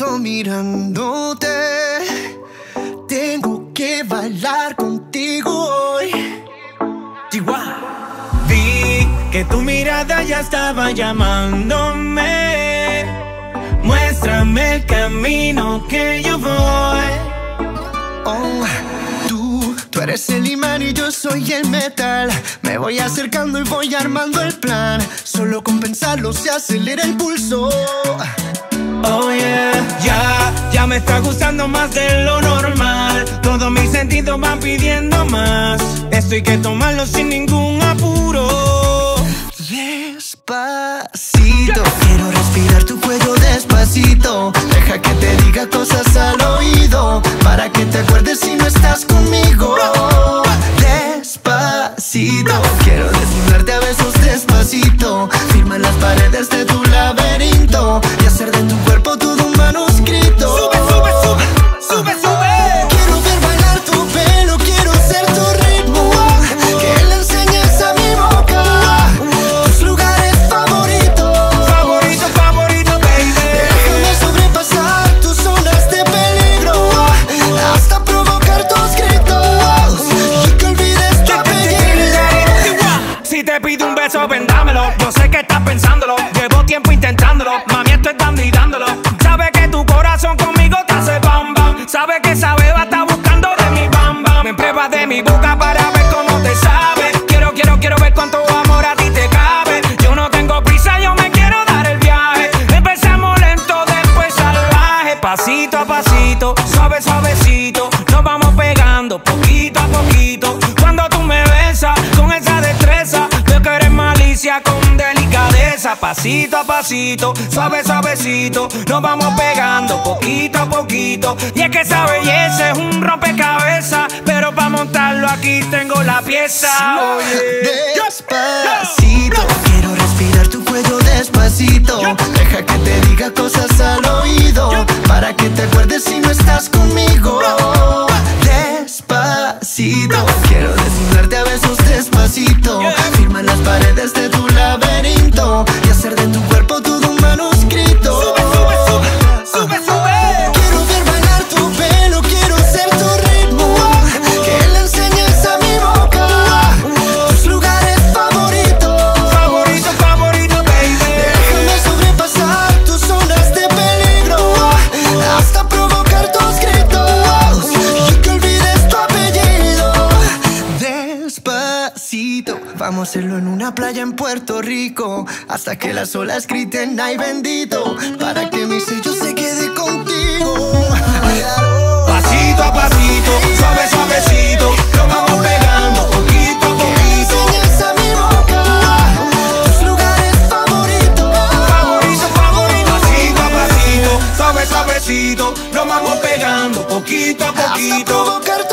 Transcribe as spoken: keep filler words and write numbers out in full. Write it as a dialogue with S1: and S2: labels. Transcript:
S1: quedo mirándote. Tengo que bailar contigo hoy.
S2: Chihuahua. Vi que tu mirada ya estaba llamándome. Muéstrame el camino que yo voy.
S1: Oh, tú, tú eres el imán y yo soy el metal. Me voy acercando y voy armando el plan. Solo con pensarlo se acelera el pulso.
S2: Oh yeah, ya, ya me está gustando más de lo normal. Todos mis sentidos van pidiendo más. Esto hay que tomarlo sin ningún apuro.
S1: Despacito, quiero respirar tu cuello despacito. Deja que te diga cosas al oído, para que te acuerdes si no estás conmigo. Despacito, quiero desnudarte a besos despacito. Firma en las paredes de tu laberinto y hacer de tu cuerpo todo un manuscrito.
S2: Sube, sube, sube, sube, sube.
S1: Quiero ver bailar tu pelo, quiero ser tu ritmo. Que le enseñes a mi boca tus lugares favoritos.
S2: Favorito, favorito, baby.
S1: Déjame sobrepasar tus zonas de peligro, hasta provocar tus gritos y que olvides tu apellido.
S2: Si te pido un beso, vendámelo. Yo sé que estás pensándolo. Llevo tiempo intentándolo. Mami, estoy dando y dándolo. Sabe que tu corazón conmigo te hace bam bam. Sabe que esa beba está buscando de mi bam bam. Me pruebas de mi boca para ver cómo te sabe. Quiero, quiero, quiero ver cuánto amor a ti te cabe. Yo no tengo prisa, yo me quiero dar el viaje. Empezamos lento, después salvaje. Pasito a pasito, suave, suavecito. Nos vamos pegando poquito a poquito. Cuando tú me besas con esa destreza, veo que eres malicia con delicadeza. Pasito a pasito, suave, suavecito. Nos vamos pegando poquito a poquito. Y es que esa belleza es un rompecabezas, pero para montarlo aquí tengo la pieza. Oye.
S1: Despacito, quiero respirar tu cuello despacito. Deja que te diga cosas al oído, para que te acuerdes si no estás conmigo. Despacito, quiero desnudarte a besos despacito. Firma en las paredes de tu laberinto y hacer de tu cuerpo todo un manuscrito.
S2: Sube, sube, sube, sube, sube.
S1: Quiero ver bailar tu pelo, quiero ser tu ritmo. Que le enseñes a mi boca tus lugares favoritos.
S2: Favorito, favorito, baby.
S1: Déjame sobrepasar tus zonas de peligro, hasta provocar tus gritos y que olvides tu apellido. Despacito, vamos a hacerlo en una playa en Puerto Rico, hasta que las olas griten ay bendito, para que mi sello se quede contigo.
S2: Pasito a pasito, suave, suavecito. Lo vamos pegando poquito a
S1: Que le
S2: poquito.
S1: enseñes a mi boca tus lugares favoritos.
S2: Favorito, favorito. Pasito a pasito, suave, suavecito. Lo vamos pegando poquito a
S1: Hasta
S2: poquito.
S1: provocar